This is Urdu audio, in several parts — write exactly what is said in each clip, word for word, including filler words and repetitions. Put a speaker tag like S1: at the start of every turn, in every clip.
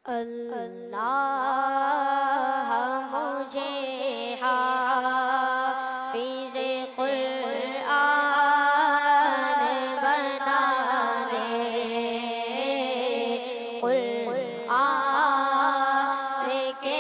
S1: اللہ مجھے حافظ قرآن بنا دے، قرآن کے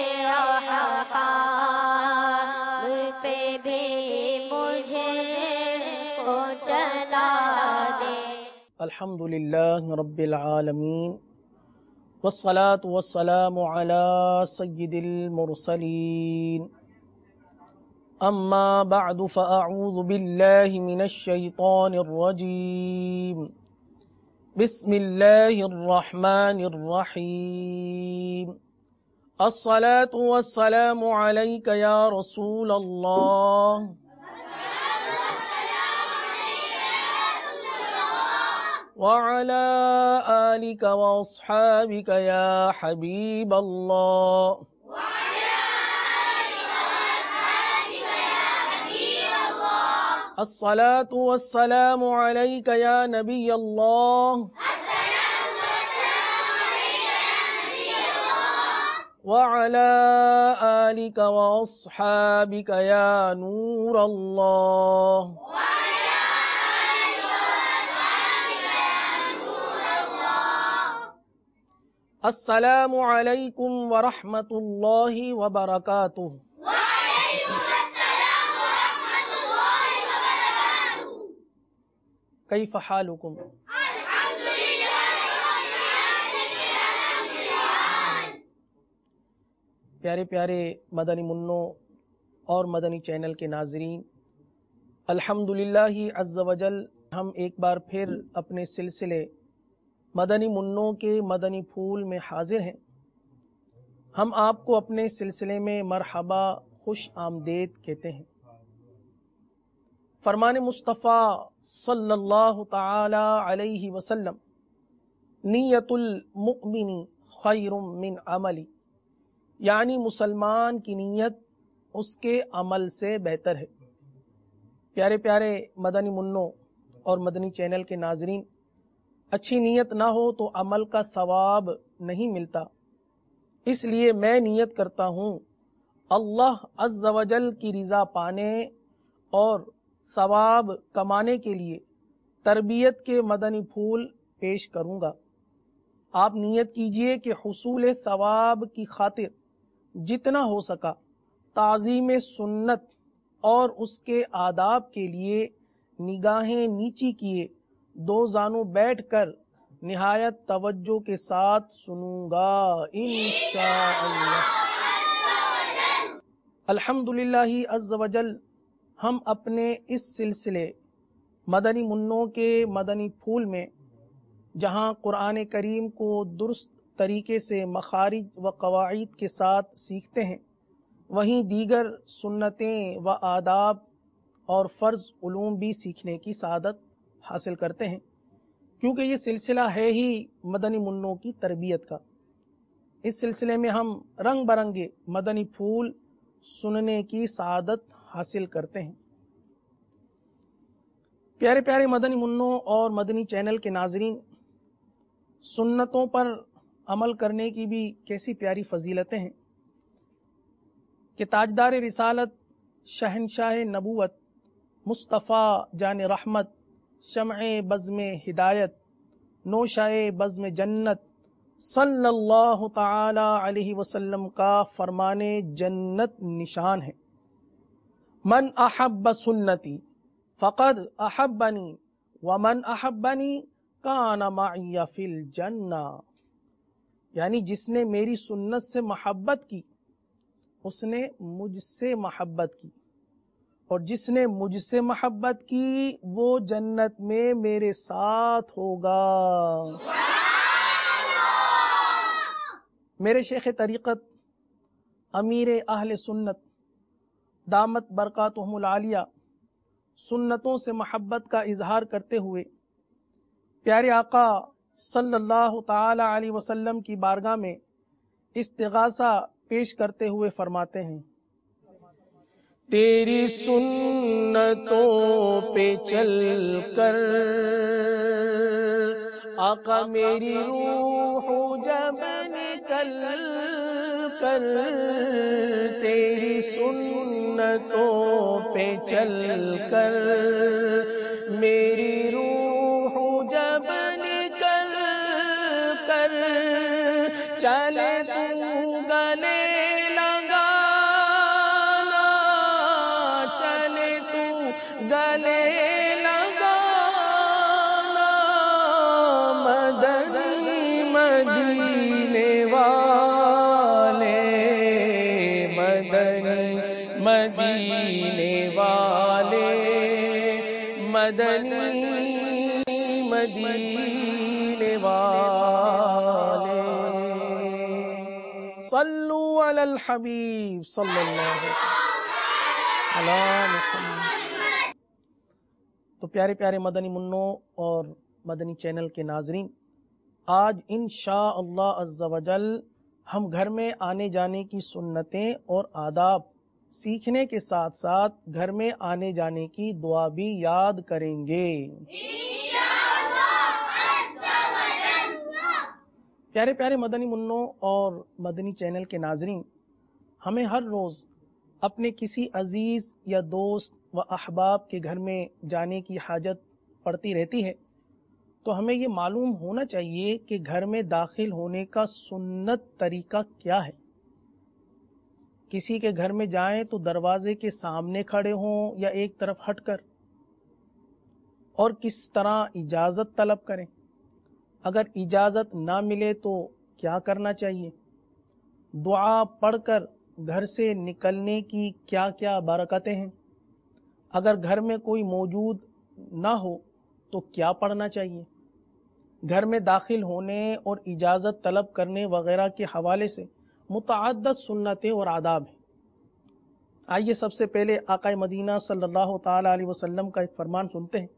S1: احکام پہ بھی مجھے کو چلا دے۔
S2: الحمدللہ رب العالمین، والصلاة والسلام على سید المرسلین، اما بعد فاعوذ باللہ من الشیطان الرجیم، بسم اللہ الرحمن الرحیم، الصلاة والسلام علیک یا رسول اللہ، وعلى آلك وأصحابك يا حبيب الله، الصلاة والسلام عليك يا نبي الله، وعلى آلك وأصحابك يا نور الله، السلام علیکم ورحمۃ اللہ وبرکاتہ۔
S1: وعلیکم السلام ورحمۃ اللہ وبرکاتہ۔
S2: کیف حالکم؟
S1: الحمدللہ رب العالمین۔
S2: پیارے پیارے مدنی منوں اور مدنی چینل کے ناظرین، الحمدللہ عز وجل ہم ایک بار پھر اپنے سلسلے مدنی منوں کے مدنی پھول میں حاضر ہیں۔ ہم آپ کو اپنے سلسلے میں مرحبا، خوش آمدید کہتے ہیں۔ فرمان مصطفیٰ صلی اللہ تعالی علیہ وسلم، نیت المؤمن خیر من عملی، یعنی مسلمان کی نیت اس کے عمل سے بہتر ہے۔ پیارے پیارے مدنی منوں اور مدنی چینل کے ناظرین، اچھی نیت نہ ہو تو عمل کا ثواب نہیں ملتا، اس لیے میں نیت کرتا ہوں اللہ عز و جل کی رضا پانے اور ثواب کمانے کے لیے تربیت کے مدنی پھول پیش کروں گا۔ آپ نیت کیجئے کہ حصول ثواب کی خاطر جتنا ہو سکا تعظیم سنت اور اس کے آداب کے لیے نگاہیں نیچی کیے دو زانوں بیٹھ کر نہایت توجہ کے ساتھ سنوں گا انشاءاللہ۔ الحمدللہ عز وجل ہم اپنے اس سلسلے مدنی منوں کے مدنی پھول میں جہاں قرآن کریم کو درست طریقے سے مخارج و قواعد کے ساتھ سیکھتے ہیں، وہیں دیگر سنتیں و آداب اور فرض علوم بھی سیکھنے کی سعادت حاصل کرتے ہیں، کیونکہ یہ سلسلہ ہے ہی مدنی منوں کی تربیت کا۔ اس سلسلے میں ہم رنگ برنگے مدنی پھول سننے کی سعادت حاصل کرتے ہیں۔ پیارے پیارے مدنی منوں اور مدنی چینل کے ناظرین، سنتوں پر عمل کرنے کی بھی کیسی پیاری فضیلتیں ہیں کہ تاجدار رسالت، شہنشاہ نبوت، مصطفیٰ جان رحمت، شمع بزم ہدایت، نوشائے بزم جنت، صلی اللہ تعالی علیہ وسلم کا فرمان جنت نشان ہے۔ من احب سنتی فقد احبنی ومن احبنی کان معی فی الجنہ، یعنی جس نے میری سنت سے محبت کی اس نے مجھ سے محبت کی، اور جس نے مجھ سے محبت کی وہ جنت میں میرے ساتھ ہوگا۔ میرے شیخ طریقت امیر اہل سنت دامت برکاتہم العالیہ سنتوں سے محبت کا اظہار کرتے ہوئے پیارے آقا صلی اللہ تعالی علیہ وسلم کی بارگاہ میں استغاثہ پیش کرتے ہوئے فرماتے ہیں، تیری سنتوں پہ چل کر آقا میری روح جب نکل نکل کر تیری سنتوں پہ چل کر میری روح جب نکل کر چلے تو گلے لگانا، چلے تو گلے لگانا، مدنی مدینے والے، مدنی مدینے والے، مدنی مدینے والے، صلو علی الحبیب صلی اللہ علیہ محمد۔ تو پیارے پیارے مدنی منوں اور مدنی چینل کے ناظرین، آج انشاء اللہ عز و جل ہم گھر میں آنے جانے کی سنتیں اور آداب سیکھنے کے ساتھ ساتھ گھر میں آنے جانے کی دعا بھی یاد کریں گے پیارے پیارے مدنی منوں اور مدنی چینل کے ناظرین، ہمیں ہر روز اپنے کسی عزیز یا دوست و احباب کے گھر میں جانے کی حاجت پڑتی رہتی ہے، تو ہمیں یہ معلوم ہونا چاہیے کہ گھر میں داخل ہونے کا سنت طریقہ کیا ہے۔ کسی کے گھر میں جائیں تو دروازے کے سامنے کھڑے ہوں یا ایک طرف ہٹ کر، اور کس طرح اجازت طلب کریں، اگر اجازت نہ ملے تو کیا کرنا چاہیے، دعا پڑھ کر گھر سے نکلنے کی کیا کیا برکتیں ہیں، اگر گھر میں کوئی موجود نہ ہو تو کیا پڑھنا چاہیے، گھر میں داخل ہونے اور اجازت طلب کرنے وغیرہ کے حوالے سے متعدد سنتیں اور آداب ہیں۔ آئیے سب سے پہلے آقا مدینہ صلی اللہ تعالی علیہ وسلم کا ایک فرمان سنتے ہیں۔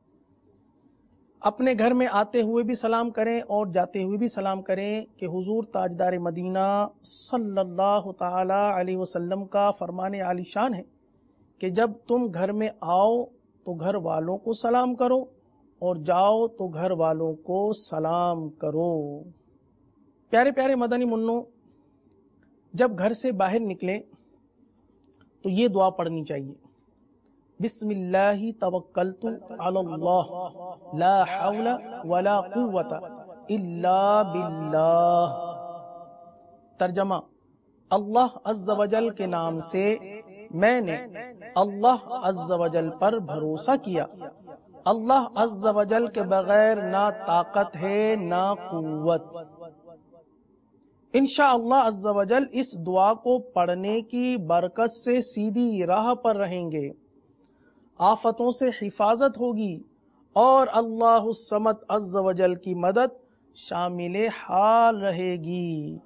S2: اپنے گھر میں آتے ہوئے بھی سلام کریں اور جاتے ہوئے بھی سلام کریں کہ حضور تاجدار مدینہ صلی اللہ تعالی علیہ وسلم کا فرمان عالی شان ہے کہ جب تم گھر میں آؤ تو گھر والوں کو سلام کرو اور جاؤ تو گھر والوں کو سلام کرو۔ پیارے پیارے مدنی منوں، جب گھر سے باہر نکلیں تو یہ دعا پڑھنی چاہیے، بسم اللہ توکلت علی اللہ لا حول ولا قوت الا باللہ۔ ترجمہ، اللہ عز و جل کے نام سے میں نے اللہ عز و جل پر بھروسہ کیا، اللہ عز و جل کے بغیر نہ طاقت ہے نہ قوت۔ انشاءاللہ عز و جل اس دعا کو پڑھنے کی برکت سے سیدھی راہ پر رہیں گے، آفتوں سے حفاظت ہوگی اور اللہ الصمد عز و جل کی مدد شامل حال رہے گی۔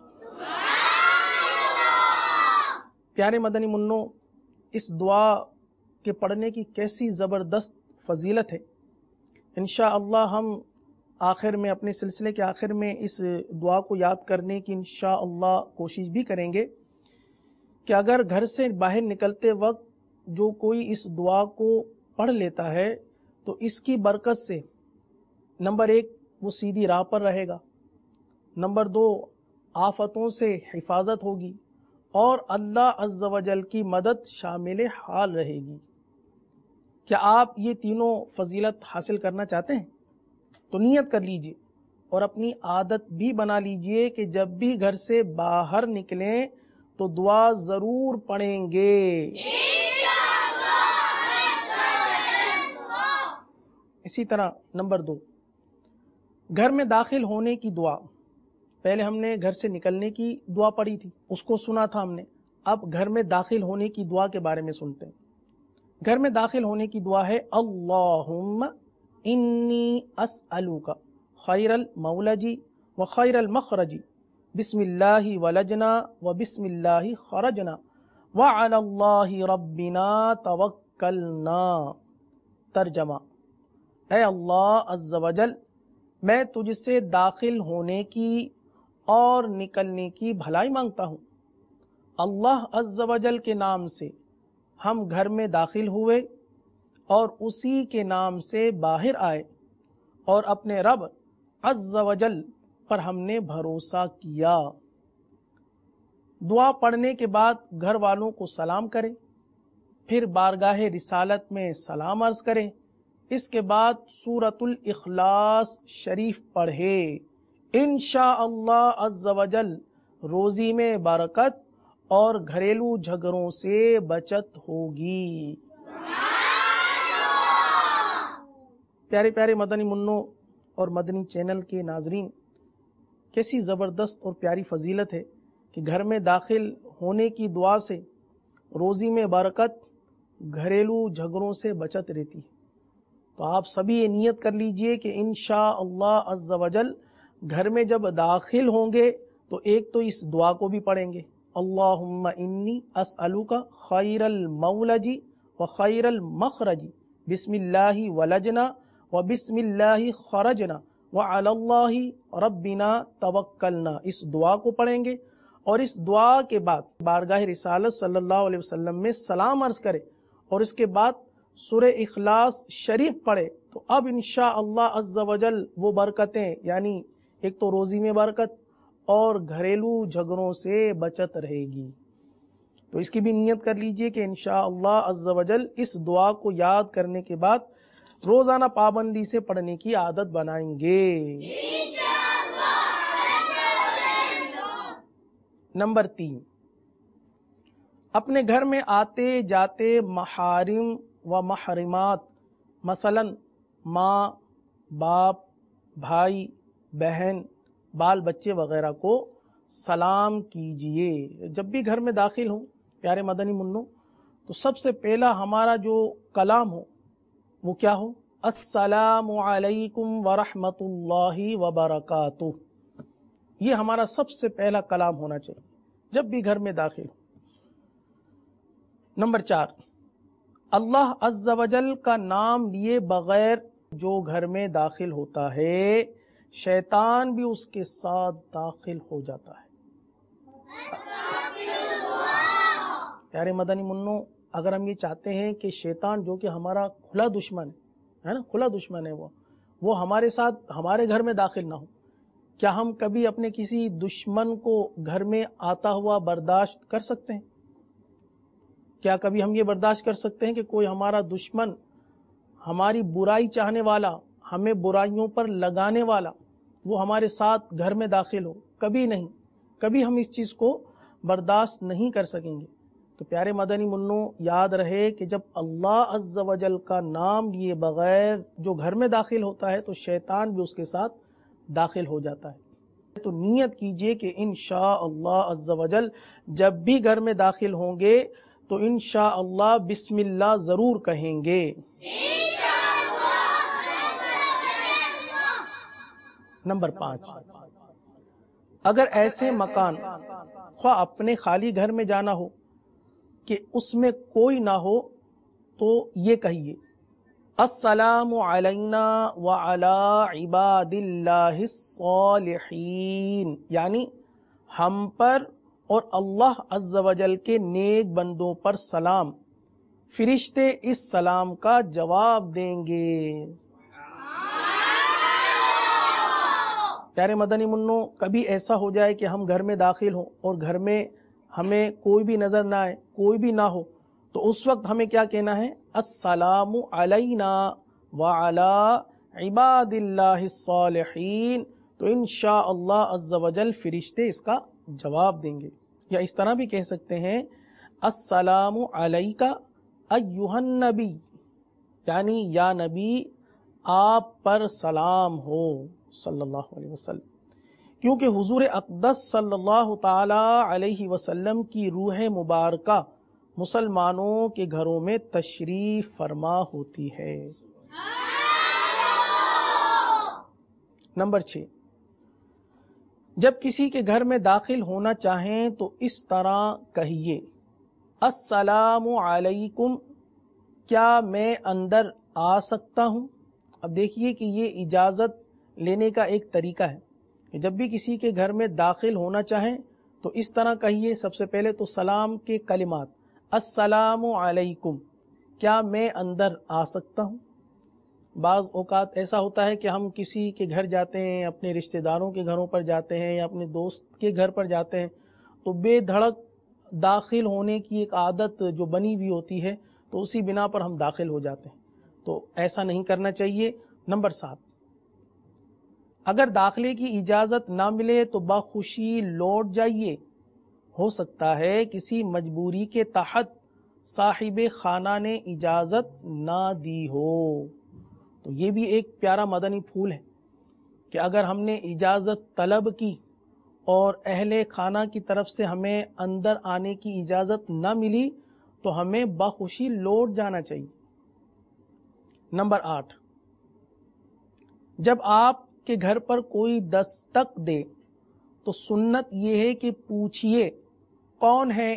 S2: پیارے مدنی منوں، اس دعا کے پڑھنے کی کیسی زبردست فضیلت ہے۔ انشاءاللہ ہم آخر میں اپنے سلسلے کے آخر میں اس دعا کو یاد کرنے کی انشاءاللہ کوشش بھی کریں گے کہ اگر گھر سے باہر نکلتے وقت جو کوئی اس دعا کو پڑھ لیتا ہے تو اس کی برکت سے نمبر ایک وہ سیدھی راہ پر رہے گا، نمبر دو آفتوں سے حفاظت ہوگی اور اللہ عز و جل کی مدد شامل حال رہے گی۔ کیا آپ یہ تینوں فضیلت حاصل کرنا چاہتے ہیں؟ تو نیت کر لیجئے اور اپنی عادت بھی بنا لیجئے کہ جب بھی گھر سے باہر نکلیں تو دعا ضرور پڑھیں گے۔ اسی طرح نمبر دو، گھر میں داخل ہونے کی دعا، پہلے ہم نے گھر سے نکلنے کی دعا پڑھی تھی، اس کو سنا تھا ہم نے، اب گھر میں داخل ہونے کی دعا کے بارے میں سنتے ہیں۔ گھر میں داخل ہونے کی دعا ہے، اللہم انی اسألوک خیر المولج و خیر المخرج، بسم اللہ ولجنا و بسم اللہ خرجنا وعلی اللہ ربنا توکلنا۔ ترجمہ، اے اللہ عز و جل، میں تجھ سے داخل ہونے کی اور نکلنے کی بھلائی مانگتا ہوں۔ اللہ عز و جل کے نام سے ہم گھر میں داخل ہوئے اور اسی کے نام سے باہر آئے، اور اپنے رب عز و جل پر ہم نے بھروسہ کیا۔ دعا پڑھنے کے بعد گھر والوں کو سلام کریں، پھر بارگاہ رسالت میں سلام عرض کریں، اس کے بعد سورۃ الاخلاص شریف پڑھے، انشاءاللہ عز و جل روزی میں برکت اور گھریلو جھگڑوں سے بچت ہوگی۔ پیارے پیارے مدنی منوں اور مدنی چینل کے ناظرین، کیسی زبردست اور پیاری فضیلت ہے کہ گھر میں داخل ہونے کی دعا سے روزی میں برکت، گھریلو جھگڑوں سے بچت رہتی ہے۔ تو آپ سبھی یہ نیت کر لیجئے کہ انشاءاللہ عز و جل گھر میں جب داخل ہوں گے تو ایک تو اس دعا کو بھی پڑھیں گے، اللہم انی اسألک خیر المولج و خیر المخرج، بسم اللہ ولجنا و بسم اللہ خرجنا وعلی اللہ ربنا توکلنا، اس دعا کو پڑھیں گے، اور اس دعا کے بعد بارگاہ رسالت صلی اللہ علیہ وسلم میں سلام عرض کرے، اور اس کے بعد سورہ اخلاص شریف پڑھے، تو اب انشاءاللہ عز و جل وہ برکتیں، یعنی ایک تو روزی میں برکت اور گھریلو جھگڑوں سے بچت رہے گی۔ تو اس کی بھی نیت کر لیجئے کہ انشاءاللہ عز و جل اس دعا کو یاد کرنے کے بعد روزانہ پابندی سے پڑھنے کی عادت بنائیں گے۔ نمبر تین، اپنے گھر میں آتے جاتے محارم و محرمات، مثلا ماں، باپ، بھائی، بہن، بال بچے وغیرہ کو سلام کیجئے۔ جب بھی گھر میں داخل ہوں پیارے مدنی منوں، تو سب سے پہلا ہمارا جو کلام ہو وہ کیا ہو؟ السلام علیکم ورحمۃ اللہ وبرکاتہ۔ یہ ہمارا سب سے پہلا کلام ہونا چاہیے جب بھی گھر میں داخل ہو۔ نمبر چار، اللہ عز و جل کا نام لیے بغیر جو گھر میں داخل ہوتا ہے، شیطان بھی اس کے ساتھ داخل ہو جاتا ہے۔ پیارے مدنی منوں، اگر ہم یہ چاہتے ہیں کہ شیطان جو کہ ہمارا کھلا دشمن ہے نا، کھلا دشمن ہے وہ وہ ہمارے ساتھ ہمارے گھر میں داخل نہ ہو، کیا ہم کبھی اپنے کسی دشمن کو گھر میں آتا ہوا برداشت کر سکتے ہیں؟ کیا کبھی ہم یہ برداشت کر سکتے ہیں کہ کوئی ہمارا دشمن، ہماری برائی چاہنے والا، ہمیں برائیوں پر لگانے والا، وہ ہمارے ساتھ گھر میں داخل ہو؟ کبھی نہیں، کبھی ہم اس چیز کو برداشت نہیں کر سکیں گے۔ تو پیارے مدنی منوں، یاد رہے کہ جب اللہ عز و جل کا نام لیے بغیر جو گھر میں داخل ہوتا ہے تو شیطان بھی اس کے ساتھ داخل ہو جاتا ہے۔ تو نیت کیجئے کہ انشاءاللہ عز و جل جب بھی گھر میں داخل ہوں گے تو انشاءاللہ بسم اللہ ضرور کہیں گے۔ نمبر پانچ، اگر ایسے مکان خواہ اپنے خالی گھر میں جانا ہو کہ اس میں کوئی نہ ہو تو یہ کہیے، السلام علینا وعلی عباد اللہ الصالحین، یعنی ہم پر اور اللہ عز و جل کے نیک بندوں پر سلام، فرشتے اس سلام کا جواب دیں گے۔ پیارے مدنی منوں، کبھی ایسا ہو جائے کہ ہم گھر میں داخل ہوں اور گھر میں ہمیں کوئی بھی نظر نہ آئے، کوئی بھی نہ ہو، تو اس وقت ہمیں کیا کہنا ہے؟ السلام علینا وعلی عباد اللہ الصالحین، تو انشاءاللہ عز و جل فرشتے اس کا جواب دیں گے۔ یا اس طرح بھی کہہ سکتے ہیں، السلام علیکہ ایہا النبی، یعنی یا نبی آپ پر سلام ہو صلی اللہ علیہ وسلم، کیونکہ حضور اقدس صلی اللہ تعالی علیہ وسلم کی روح مبارکہ مسلمانوں کے گھروں میں تشریف فرما ہوتی ہے۔ نمبر چھ، جب کسی کے گھر میں داخل ہونا چاہیں تو اس طرح کہیے، السلام علیکم، کیا میں اندر آ سکتا ہوں؟ اب دیکھیے کہ یہ اجازت لینے کا ایک طریقہ ہے کہ جب بھی کسی کے گھر میں داخل ہونا چاہیں تو اس طرح کہیے، سب سے پہلے تو سلام کے کلمات، السلام علیکم، کیا میں اندر آ سکتا ہوں؟ بعض اوقات ایسا ہوتا ہے کہ ہم کسی کے گھر جاتے ہیں، اپنے رشتہ داروں کے گھروں پر جاتے ہیں یا اپنے دوست کے گھر پر جاتے ہیں، تو بے دھڑک داخل ہونے کی ایک عادت جو بنی ہوئی ہوتی ہے تو اسی بنا پر ہم داخل ہو جاتے ہیں، تو ایسا نہیں کرنا چاہیے۔ نمبر سات، اگر داخلے کی اجازت نہ ملے تو بخوشی لوٹ جائیے، ہو سکتا ہے کسی مجبوری کے تحت صاحب خانہ نے اجازت نہ دی ہو۔ تو یہ بھی ایک پیارا مدنی پھول ہے کہ اگر ہم نے اجازت طلب کی اور اہل خانہ کی طرف سے ہمیں اندر آنے کی اجازت نہ ملی تو ہمیں بخوشی لوٹ جانا چاہیے۔ نمبر آٹھ، جب آپ کے گھر پر کوئی دستک دے تو سنت یہ ہے کہ پوچھئے کون ہے۔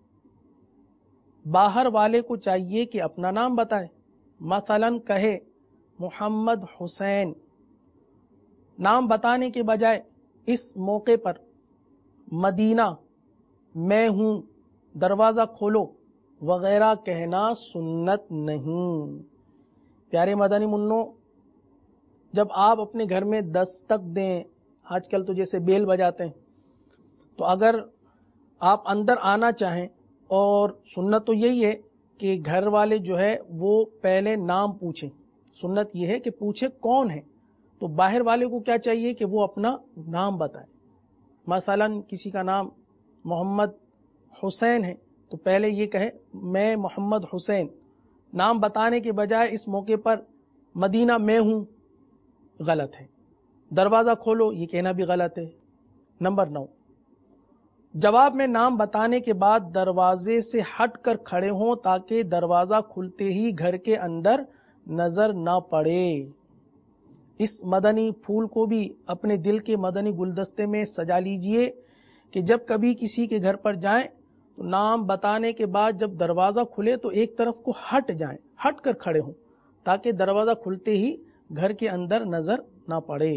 S2: باہر والے کو چاہیے کہ اپنا نام بتائے، مثلا کہے محمد حسین۔ نام بتانے کے بجائے اس موقع پر مدینہ، میں ہوں، دروازہ کھولو وغیرہ کہنا سنت نہیں۔ پیارے مدنی منوں، جب آپ اپنے گھر میں دستک دیں، آج کل تو جیسے بیل بجاتے ہیں، تو اگر آپ اندر آنا چاہیں اور سنت تو یہی ہے کہ گھر والے جو ہے وہ پہلے نام پوچھیں، سنت یہ ہے کہ پوچھے کون ہے، تو باہر والے کو کیا چاہیے کہ وہ اپنا نام بتائے۔ مثلا کسی کا نام محمد حسین ہے تو پہلے یہ کہے میں محمد حسین۔ نام بتانے کے بجائے اس موقع پر مدینہ میں ہوں، غلط ہے۔ دروازہ کھولو یہ کہنا بھی غلط ہے۔ نمبر نو، جواب میں نام بتانے کے بعد دروازے سے ہٹ کر کھڑے ہوں تاکہ دروازہ کھلتے ہی گھر کے اندر نظر نہ پڑے۔ اس مدنی پھول کو بھی اپنے دل کے مدنی گلدستے میں سجا لیجئے کہ جب کبھی کسی کے گھر پر جائیں تو نام بتانے کے بعد جب دروازہ کھلے تو ایک طرف کو ہٹ جائیں، ہٹ کر کھڑے ہوں تاکہ دروازہ کھلتے ہی گھر کے اندر نظر نہ پڑے۔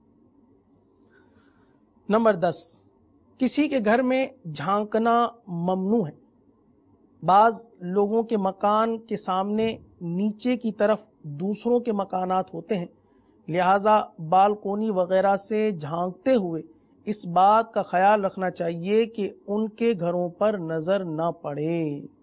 S2: نمبر دس، کسی کے گھر میں جھانکنا ممنوع ہے۔ بعض لوگوں کے مکان کے سامنے نیچے کی طرف دوسروں کے مکانات ہوتے ہیں، لہذا بالکونی وغیرہ سے جھانکتے ہوئے اس بات کا خیال رکھنا چاہیے کہ ان کے گھروں پر نظر نہ پڑے۔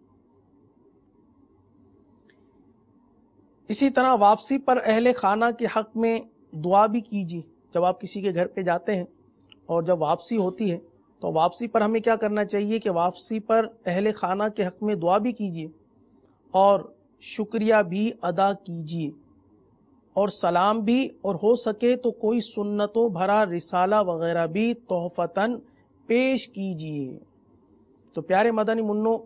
S2: اسی طرح واپسی پر اہل خانہ کے حق میں دعا بھی کیجیے۔ جب آپ کسی کے گھر پہ جاتے ہیں اور جب واپسی ہوتی ہے تو واپسی پر ہمیں کیا کرنا چاہیے کہ واپسی پر اہل خانہ کے حق میں دعا بھی کیجیے اور شکریہ بھی ادا کیجیے اور سلام بھی، اور ہو سکے تو کوئی سنتوں بھرا رسالہ وغیرہ بھی تحفتاً پیش کیجیے۔ تو پیارے مدنی منوں،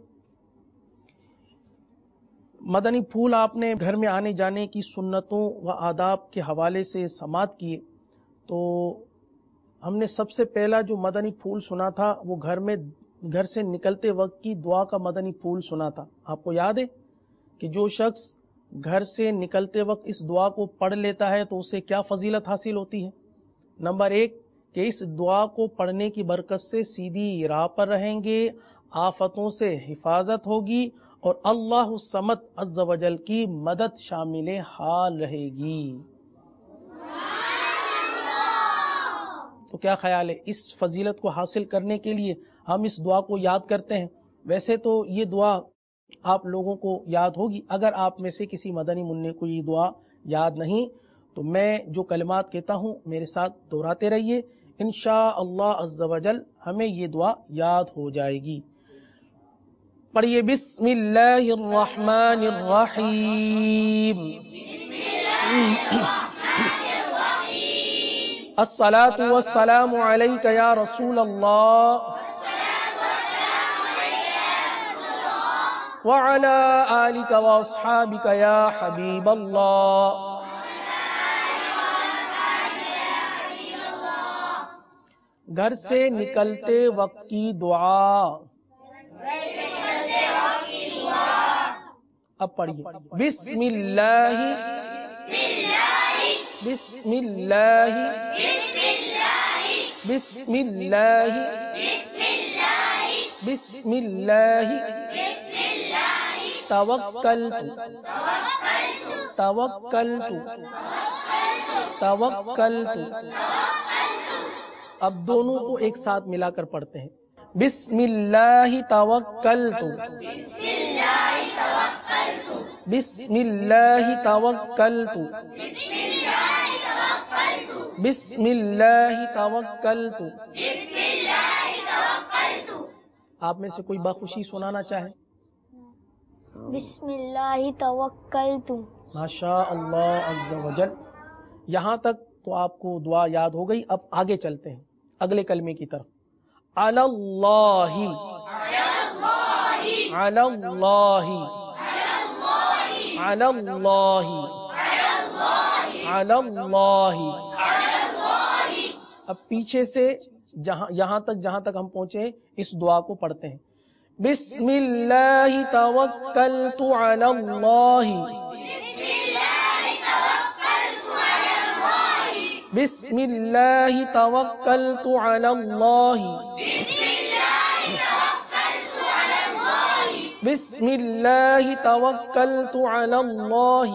S2: مدنی پھول آپ نے گھر میں آنے جانے کی سنتوں و آداب کے حوالے سے سماعت کیے، تو ہم نے سب سے پہلا جو مدنی پھول سنا تھا وہ گھر میں گھر سے نکلتے وقت کی دعا کا مدنی پھول سنا تھا۔ آپ کو یاد ہے کہ جو شخص گھر سے نکلتے وقت اس دعا کو پڑھ لیتا ہے تو اسے کیا فضیلت حاصل ہوتی ہے؟ نمبر ایک کہ اس دعا کو پڑھنے کی برکت سے سیدھی راہ پر رہیں گے، آفتوں سے حفاظت ہوگی اور اللہ الصمد عز و جل کی مدد شامل حال رہے گی۔ تو کیا خیال ہے اس فضیلت کو حاصل کرنے کے لیے ہم اس دعا کو یاد کرتے ہیں؟ ویسے تو یہ دعا آپ لوگوں کو یاد ہوگی، اگر آپ میں سے کسی مدنی منع کو یہ دعا یاد نہیں تو میں جو کلمات کہتا ہوں میرے ساتھ دہراتے رہیے، انشاءاللہ عز و جل ہمیں یہ دعا یاد ہو جائے گی۔ پڑھیے بسم اللہ الرحمن الرحیم۔ الصلاۃ والسلام علیک یا رسول اللہ وعلی آلک واصحابک یا حبیب اللہ۔ گھر سے نکلتے وقت کی دعا۔ اب پڑھیے بسم اللہ بسم اللہ بسم اللہ بسم اللہ توکلت توکلت توکلت۔ اب دونوں کو ایک ساتھ ملا کر پڑھتے ہیں بسم اللہ توکلت
S1: بسم اللہ توکلت
S2: بسم اللہ توکلت
S1: بسم اللہ توکلت
S2: بسم اللہ توکلت
S1: بسم اللہ توکلت
S2: آپ میں سے کوئی بخوشی سنانا چاہے؟
S3: بسم اللہ توکلت.
S2: ماشاء اللہ عز و جل. یہاں تک تو آپ کو دعا یاد ہو گئی. اب آگے چلتے ہیں اگلے کلمے کی طرف. علی اللہ علی اللہ علی اللہ علی اللہ. اب پیچھے سے جہاں یہاں تک جہاں تک ہم پہنچے اس دعا کو پڑھتے ہیں. بسم اللہ توکلت علی اللہ بسم اللہ توکلت علی اللہ بسم اللہ توکلت علی اللہ.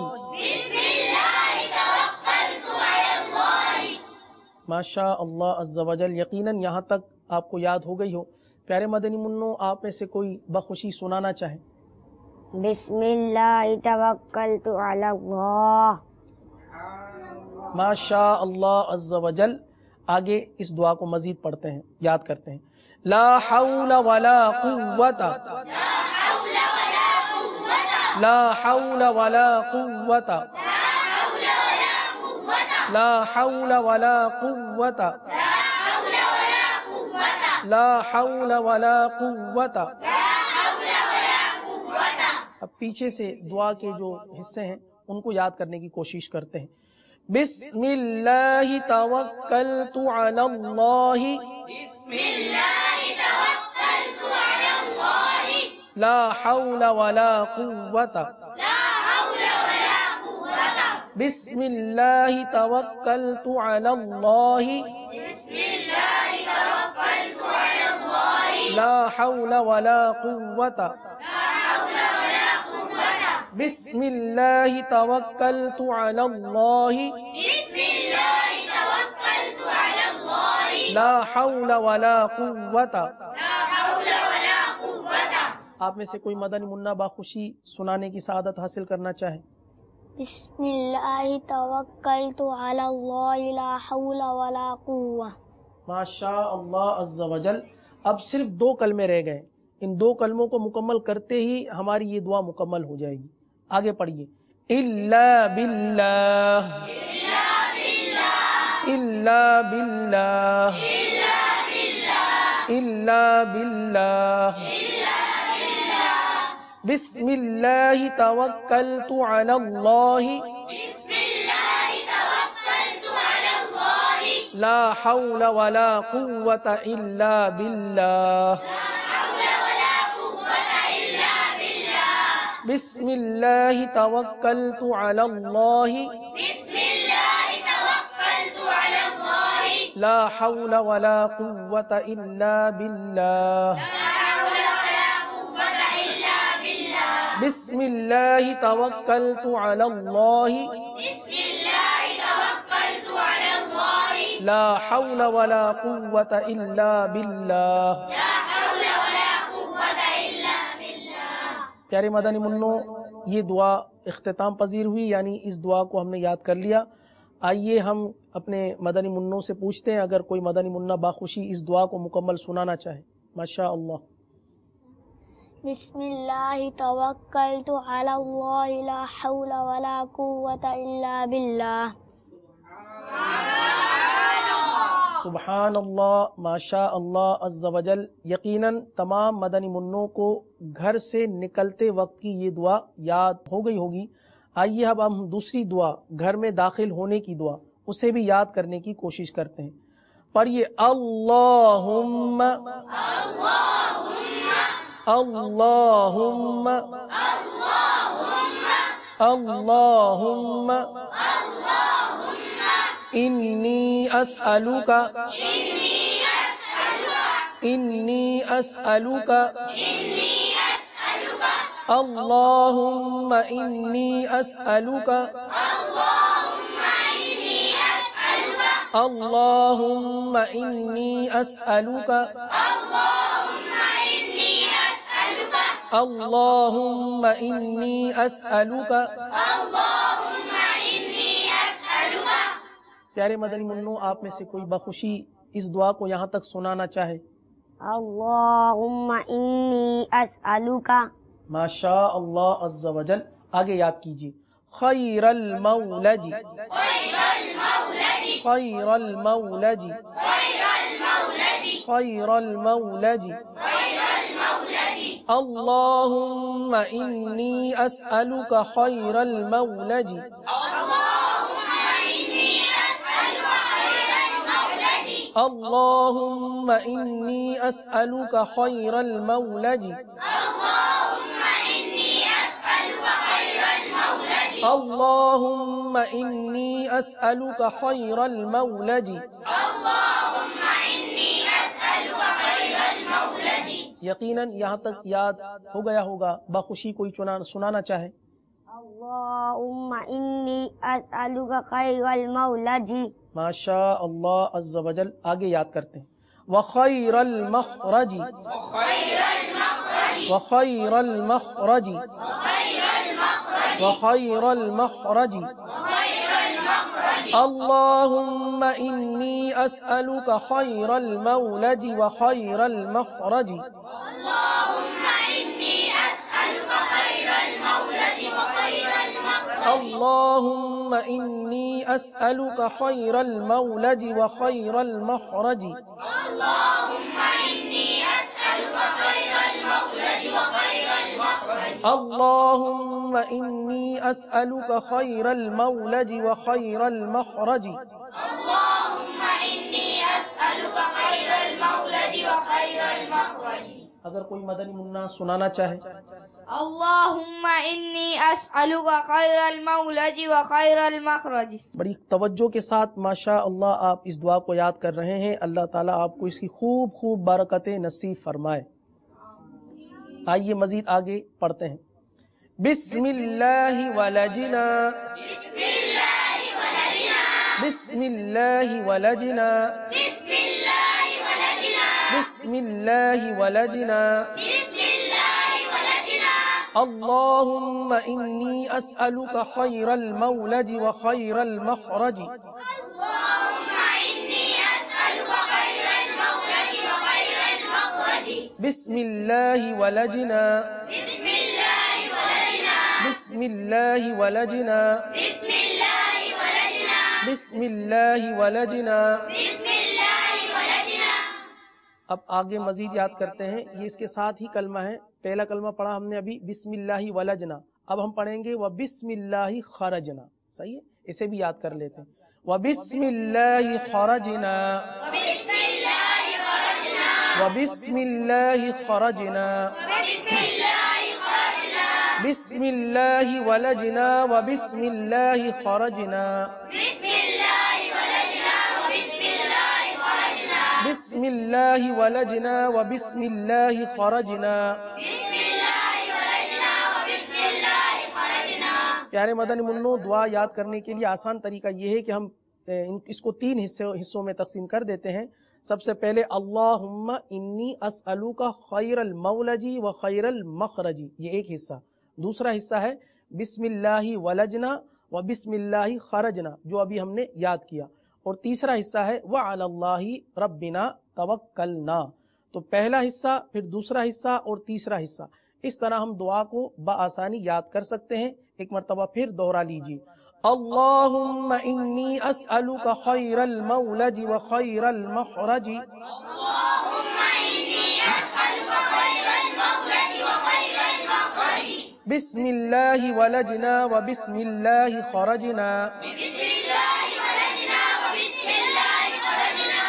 S2: ماشاء اللہ عز و جل. یقیناً یہاں تک آپ کو یاد ہو گئی ہو. پیارے مدنی منو آپ میں سے کوئی بخوشی سنانا چاہے؟
S3: بسم اللہ توکلت علی اللہ.
S2: ماشاء اللہ عز و جل. آگے اس دعا کو مزید پڑھتے ہیں یاد کرتے ہیں. لا حول ولا قوت لا حول ولا قوت لا حول ولا قوت لا حول ولا قوت. اب پیچھے سے دعا کے جو حصے ہیں ان کو یاد کرنے کی کوشش کرتے ہیں. بسم اللہ توکلت علی اللہ لا حول ولا قوت بسم اللہ توکلت علی اللہ لا حول ولا قوت بسم اللہ توکلت علی اللہ لا حول ولا قوت. آپ میں سے کوئی مدنی منا باخوشی سنانے کی سعادت حاصل کرنا چاہے؟
S3: بسم اللہ توکلت علی اللہ لا حول ولا قوة.
S2: ماشاء اللہ عز و جل. اب صرف دو کلمے رہ گئے. ان دو کلموں کو مکمل کرتے ہی ہماری یہ دعا مکمل ہو جائے گی. آگے پڑھیے. الا باللہ الا باللہ الا باللہ بسم اللہ توکلت علی اللہ لا حول ولا قوت الا باللہ بسم اللہ توکلت علی اللہ لا حول ولا قوت الا باللہ بسم اللہ توکلت علی اللہ لا حول ولا قوت الا باللہ. پیارے مدنی منو یہ دعا اختتام پذیر ہوئی، یعنی اس دعا کو ہم نے یاد کر لیا. آئیے ہم اپنے مدنی منوں سے پوچھتے ہیں اگر کوئی مدنی منا باخوشی اس دعا کو مکمل سنانا چاہے. ماشاء اللہ.
S3: بسم اللہ توکلت علی اللہ لا حول ولا قوة الا باللہ.
S2: سبحان اللہ. ماشاء اللہ عز و جل. یقیناً تمام مدنی منوں کو گھر سے نکلتے وقت کی یہ دعا یاد ہو گئی ہوگی. آئیے اب ہم دوسری دعا گھر میں داخل ہونے کی دعا اسے بھی یاد کرنے کی کوشش کرتے ہیں. پڑھیے. اللہم اللہم اللہم انی اسألوک انی اسألوک اللہم انی اسألوک اللہم انی اسألوک اللہم انی اسألک.
S1: اللهم إني أسألك.
S2: پیارے مدنی منو، آپ میں سے کوئی بخوشی اس دعا کو یہاں تک سنانا چاہے؟
S3: اللہم انی اسألک.
S2: ما شاء اللہ عز و جل. آگے یاد کیجیے. خیر المولج،
S1: خير المولد،
S2: خیر المولج،
S1: خير المولد،
S2: خیر المولج.
S1: خير المولد.
S2: اللہم انی اسألک خیر المولج.
S1: اللهم إني أسألك خير المولد.
S2: اللہم انی اسألک خیر المولج.
S1: اللهم إني أسألك خير المولد.
S2: اللہم انی اسألک خیر المولج.
S1: اللهم إني أسألك خير المولد.
S2: یقیناً یہاں تک یاد ہو گیا ہوگا. بخوشی کوئی چنا سنانا چاہے؟
S3: اللہم انی اسألک خیر المولج.
S2: ما شاء اللہ عز و جل. آگے یاد کرتے ہیں. وخیر المخرج،
S1: خير المخرج،
S2: وخیر المخرج،
S1: خير المخرج،
S2: وخیر المخرج.
S1: خير المخرج.
S2: اللہم انی اسألک خیر المولج وخیر المخرج.
S1: اللهم إني أسألك خير المولد وخير المخرج.
S2: اللہم انی اسألک خیر المولج وخیر المخرج.
S1: اللهم إني أسألك خير المولد وخير المخرج.
S2: اللہم انی اسألک خیر المولج وخیر المخرج.
S1: اللهم إني أسألك خير المولد وخير المخرج.
S2: اگر کوئی مدنی منا سنانا چاہے؟
S4: اللهم إني أسألك خير المولد وخير المخرج.
S2: بڑی توجہ کے ساتھ ماشاء اللہ آپ اس دعا کو یاد کر رہے ہیں. اللہ تعالیٰ آپ کو اس کی خوب خوب برکتیں نصیب فرمائے. آئیے مزید آگے پڑھتے ہیں. بسم اللہ ولجنا،
S1: بسم الله ولدنا،
S2: بسم اللہ ولجنا،
S1: بسم الله ولدنا،
S2: بسم اللہ ولجنا.
S1: بسم الله ولدنا.
S2: اللہم انی اسألک خیر المولج وخیر المخرج.
S1: اللهم إني أسألك خير المولد وخير المخرج.
S2: بسم اللہ ولجنا،
S1: بسم الله ولدنا،
S2: بسم اللہ ولجنا،
S1: بسم الله ولدنا،
S2: بسم اللہ ولجنا.
S1: بسم الله ولدنا.
S2: اب آگے مزید یاد کرتے ہیں. یہ اس کے ساتھ ہی کلمہ ہے. پہلا کلمہ پڑھا ہم نے ابھی، بسم اللہ ولجنا. اب ہم پڑھیں گے و بسم اللہ خرجنا. صحیح ہے؟ اسے بھی یاد کر لیتے ہیں. و بسم اللہ خرجنا،
S1: وبسم الله خرجنا،
S2: و بسم اللہ خرجنا.
S1: وبسم الله خرجنا،
S2: بسم اللہ ولجنا و بسم اللہ خرجنا.
S1: بسم الله ولدنا، وبسم الله خرجنا،
S2: بسم اللہ ولجنا و بسم اللہ خرجنا.
S1: بسم الله ولدنا، وبسم الله خرجنا.
S2: پیارے مدنی منو، دعا یاد کرنے کے لیے آسان طریقہ یہ ہے کہ ہم اس کو تین حصوں حصوں میں تقسیم کر دیتے ہیں. سب سے پہلے اللہم انی اسألوک خیر المولجی و خیر المخرجی، یہ ایک حصہ. دوسرا حصہ ہے بسم اللہ ولجنا و بسم اللہ خرجنا، جو ابھی ہم نے یاد کیا. اور تیسرا حصہ ہے وعلی اللہ ربنا توکلنا. تو پہلا حصہ، پھر دوسرا حصہ اور تیسرا حصہ. اس طرح ہم دعا کو بآسانی یاد کر سکتے ہیں. ایک مرتبہ پھر دوہرا لیجیے. اللہم انی اسألک خیر المولج و خیر المخرج.
S1: اللهم إني أسألك خير المولد وخير المخرج.
S2: بسم اللہ ولجنا و بسم اللہ خرجنا.
S1: بسم الله ولدنا، وبسم الله خرجنا.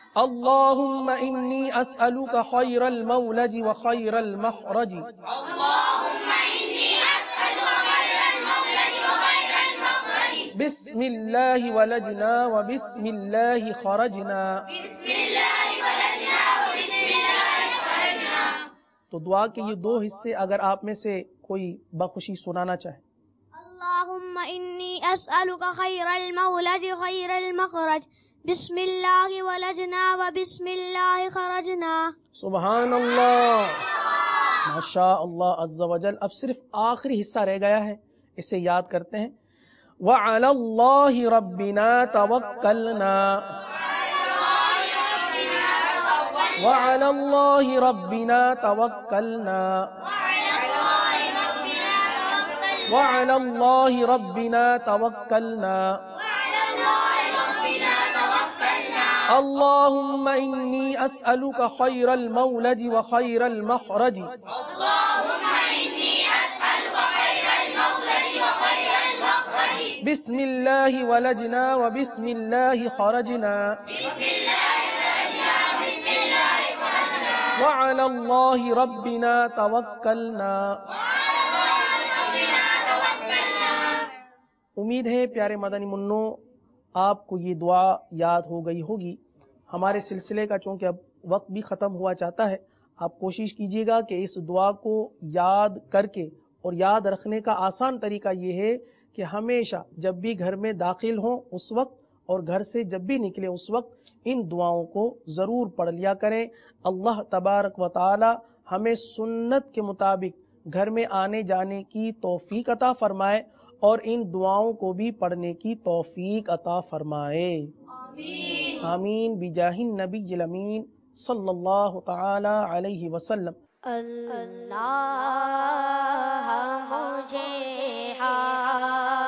S2: اللہم انی اسألک خیر المولج و خیر المخرج.
S1: اللهم إني أسألك خير المولد وخير المخرج.
S2: بسم اللہ ولجنا و بسم اللہ خرجنا.
S1: بسم الله ولدنا، وبسم الله خرجنا.
S2: تو دعا کے یہ دو حصے اگر آپ میں سے کوئی بخوشی سنانا چاہے.
S3: اللہم انی اسألک خیر المولج خیر المخرج. بسم اللہ ولجنا و بسم اللہ خرجنا.
S2: سبحان اللہ. ماشاء اللہ عز و جل. اب صرف آخری حصہ رہ گیا ہے، اسے یاد کرتے ہیں. وَعَلَى اللَّهِ رَبِّنَا تَوَكَّلْنَا وَعَلَى اللَّهِ رَبِّنَا تَوَكَّلْنَا وَعَلَى اللَّهِ رَبِّنَا تَوَكَّلْنَا اللهم إني أسألك خير المولد وخير المخرج بسم الله ولجنا وبسم الله خرجنا وعلى الله ربنا توكلنا. امید ہے پیارے مدنی منو آپ کو یہ دعا یاد ہو گئی ہوگی. ہمارے سلسلے کا چونکہ اب وقت بھی ختم ہوا چاہتا ہے، آپ کوشش کیجیے گا کہ اس دعا کو یاد کر کے، اور یاد رکھنے کا آسان طریقہ یہ ہے کہ ہمیشہ جب بھی گھر میں داخل ہوں اس وقت اور گھر سے جب بھی نکلے اس وقت ان دعاؤں کو ضرور پڑھ لیا کریں. اللہ تبارک و تعالی ہمیں سنت کے مطابق گھر میں آنے جانے کی توفیق عطا فرمائے اور ان دعاؤں کو بھی پڑھنے کی توفیق عطا فرمائے. آمین آمین بجاہ النبی الامین صلی اللہ تعالی علیہ وسلم.
S3: اللہ مجھے